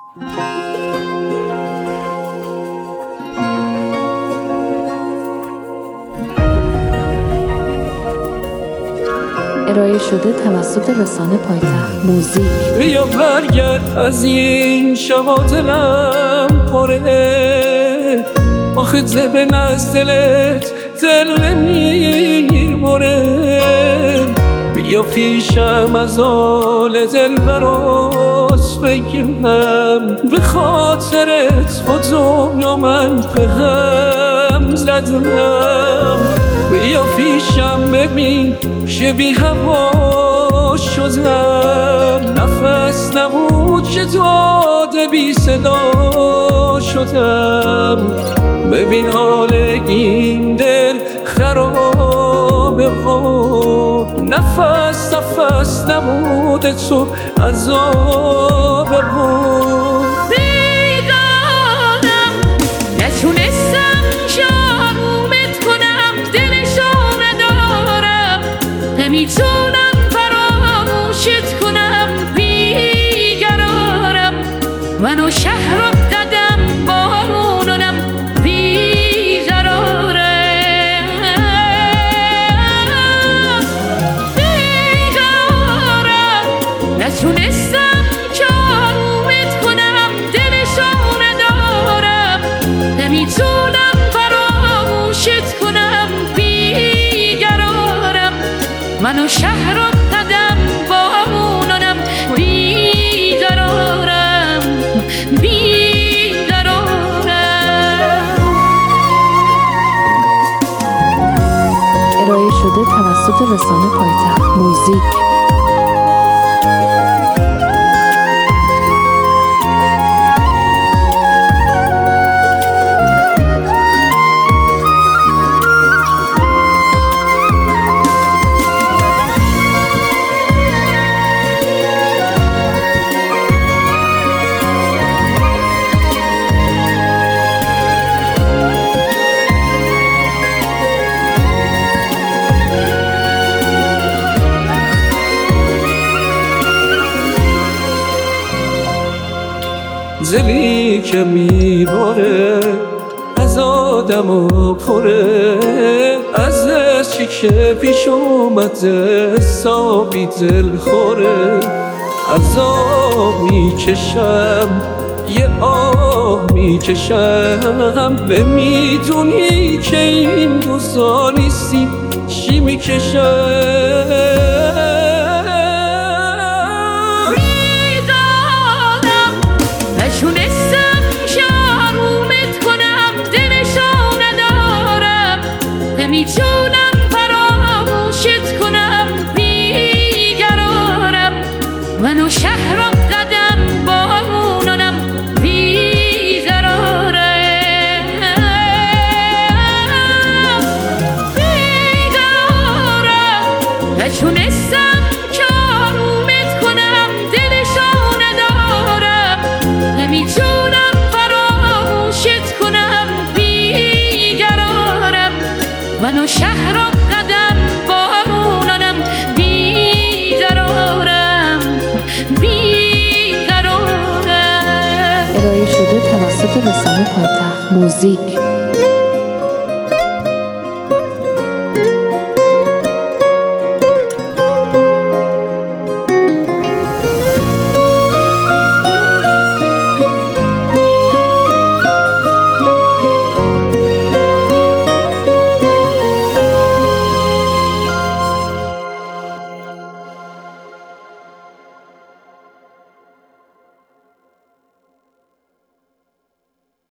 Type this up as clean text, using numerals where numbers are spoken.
ارائه شده توسط رسانه پایتخت موزیک. بیا برگرد از این شبا دلم پره، آخه زبن از دلت دل نمیبره. بیا پیشم از آل دل براس بگیرم، به خاطرت با دنیا من به هم زدم. بیا پیشم ببین که بی هوا شدم، نفس نبود که داده بی صدا شدم. ببین حال این دل خرابه ها، نفس نبود تو عذابه ها. بیگانم نتونستم شامت کنم، دلشو ندارم، نمیتونم فراموشت کنم. بیقرارم منو شهر رو دادم بارونم، نتونستم کارمت کنم، دلشو ندارم، نمیتونم فراموشت کنم. بیقرارم منو شهر رو دادم بارونم، بیقرارم ارائه شده توسط رسانه پایتخت موزیک. دلی که میباره از آدم و پره، از چی که پیش اومده حسابی دل خوره. عذاب میکشم یه آه میکشم، به میدونی که این روزا نیستی چی میکشم. نتونستم شامت کنم، دلشو ندارم، نمیتونم فراموشت کنم. بیقرارم منو شهر رو دادم بارونم، بیقرارم نتونستم کارمت کنم، دلشو ندارم، نمیتونم فراموشت کنم. بیقرارم منو شهر رو قدم بارونم، بیقرارم ارائه شده توسط رسانه پایتخت موزیک.